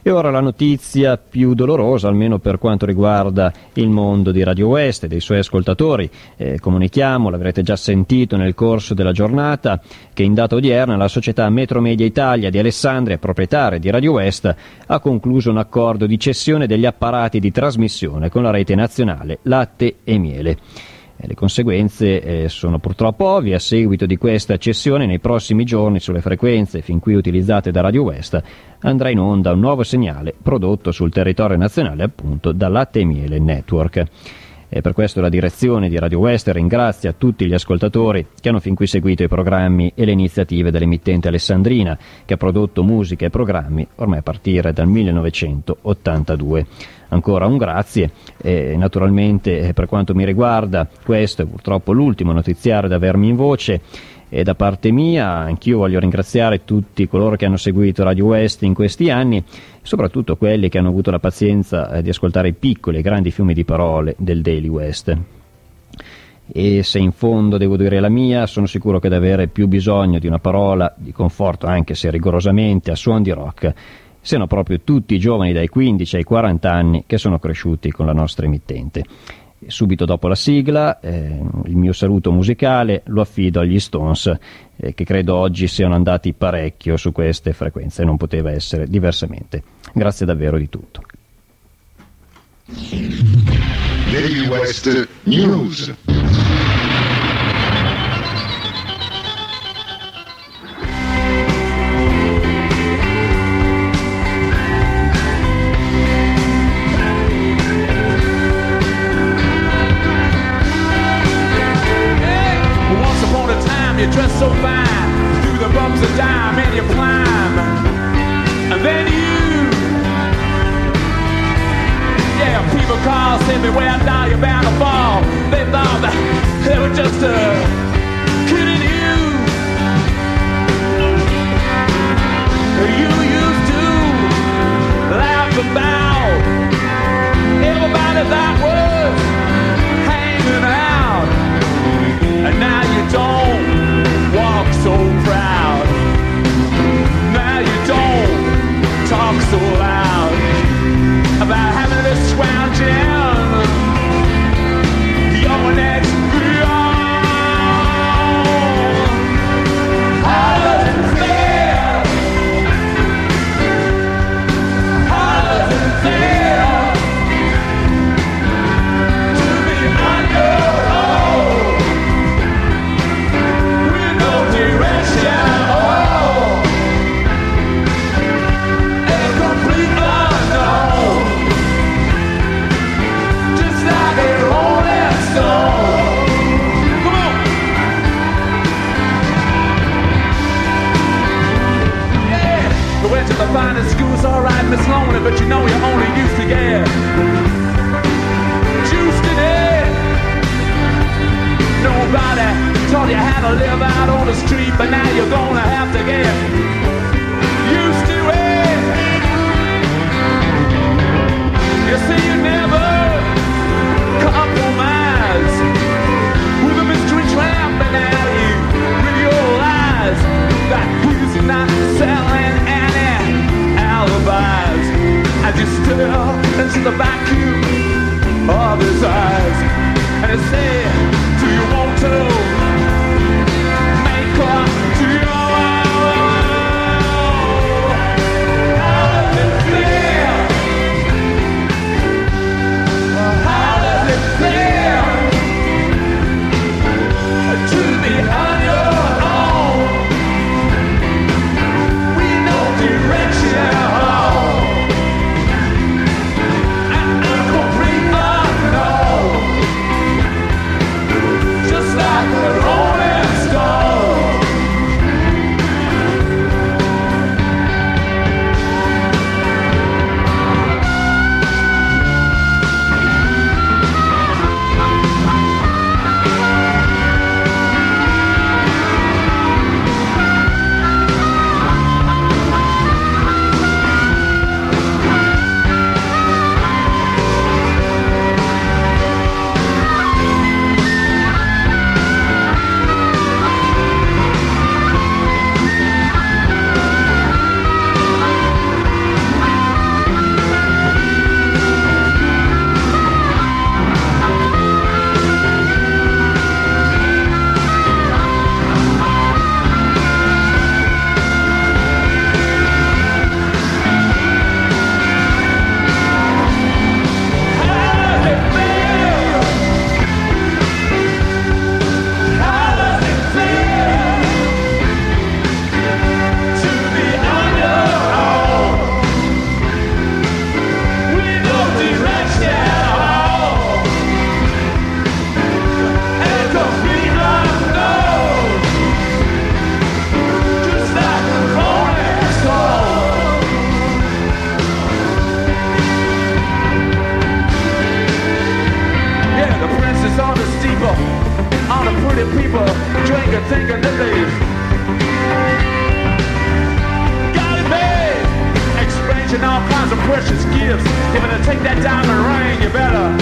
E ora la notizia più dolorosa, almeno per quanto riguarda il mondo di Radio West e dei suoi ascoltatori. Comunichiamo, l'avrete già sentito nel corso della giornata, che in data odierna la società Metromedia Italia di Alessandria, proprietaria di Radio West, ha concluso un accordo di cessione degli apparati di trasmissione con la rete nazionale Latte e Miele. Le conseguenze sono purtroppo ovvie. A seguito di questa cessione, nei prossimi giorni sulle frequenze fin qui utilizzate da Radio West andrà in onda un nuovo segnale prodotto sul territorio nazionale, appunto, da Latte e Miele Network. E per questo la direzione di Radio West ringrazia tutti gli ascoltatori che hanno fin qui seguito i programmi e le iniziative dell'emittente alessandrina, che ha prodotto musica e programmi ormai a partire dal 1982. Ancora un grazie e naturalmente per quanto mi riguarda questo è purtroppo l'ultimo notiziario ad avermi in voce, e da parte mia anch'io voglio ringraziare tutti coloro che hanno seguito Radio West in questi anni, soprattutto quelli che hanno avuto la pazienza di ascoltare i piccoli e grandi fiumi di parole del Daily West. E se in fondo devo dire la mia, sono sicuro che ad avere più bisogno di una parola di conforto, anche se rigorosamente a suon di rock, siano proprio tutti i giovani dai 15 ai 40 anni che sono cresciuti con la nostra emittente. Subito dopo la sigla, il mio saluto musicale lo affido agli Stones, che credo oggi siano andati parecchio su queste frequenze, non poteva essere diversamente. Grazie davvero di tutto. Daily West News. You dress so fine, through the bumps of dime and you climb, and then yeah, people call, say me where now you're bound to fall. They thought that they were just kidding you. You used to laugh about everybody that was hanging out, and now you don't walk so proud. Now you don't talk so loud about having to scrounge in your next beyond. How does it feel? How does it feel to be under oath? The finest school's alright, Miss Lonely, but you know you only used to get juiced in it. Nobody taught you how to live out on the street, but now you're gonna have to get used to it. You see, you never compromise with a mystery tramp, and now you realize that he's not selling alibis, and you stare into the vacuum of his eyes, and you say, do you want to make up to your own? How does it feel? take that diamond ring, you better